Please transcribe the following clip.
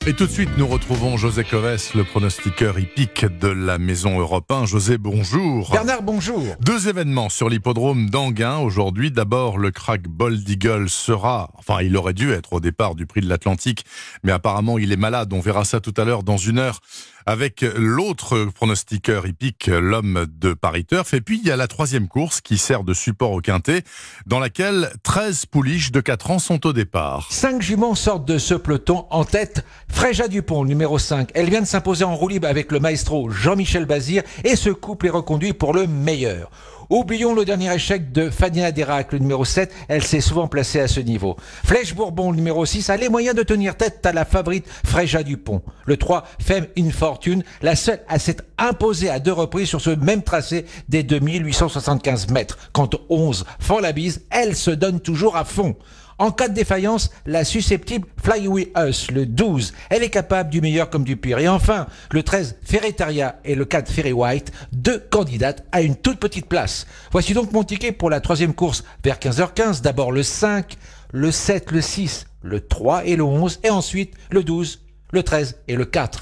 Et tout de suite, nous retrouvons José Coves, le pronostiqueur hippique de la Maison Europe 1. José, bonjour. Bernard, bonjour. Deux événements sur l'hippodrome d'Anguin aujourd'hui. D'abord, le crack Bold Eagle il aurait dû être au départ du Prix de l'Atlantique, mais apparemment il est malade. On verra ça tout à l'heure dans une heure avec l'autre pronostiqueur hippique, l'homme de Paris Turf. Et puis, il y a la troisième course qui sert de support au quintet, dans laquelle 13 pouliches de 4 ans sont au départ. 5 juments sortent de ce peloton en tête. Fréja Dupont, numéro 5. Elle vient de s'imposer en roue libre avec le maestro Jean-Michel Bazir et ce couple est reconduit pour le meilleur. Oublions le dernier échec de Fania Derac, le numéro 7. Elle s'est souvent placée à ce niveau. Flèche Bourbon, le numéro 6, a les moyens de tenir tête à la favorite Fréja Dupont. Le 3, Femme in Fortune, la seule à s'être imposée à 2 reprises sur ce même tracé des 2875 mètres. Quant au 11, Fend la bise, elle se donne toujours à fond. En cas de défaillance, la susceptible Fly With Us, le 12, elle est capable du meilleur comme du pire. Et enfin, le 13, Ferretaria et le 4, Ferry White, 2 candidates à une toute petite place. Voici donc mon ticket pour la troisième course vers 15h15. D'abord le 5, le 7, le 6, le 3 et le 11, et ensuite le 12, le 13 et le 4.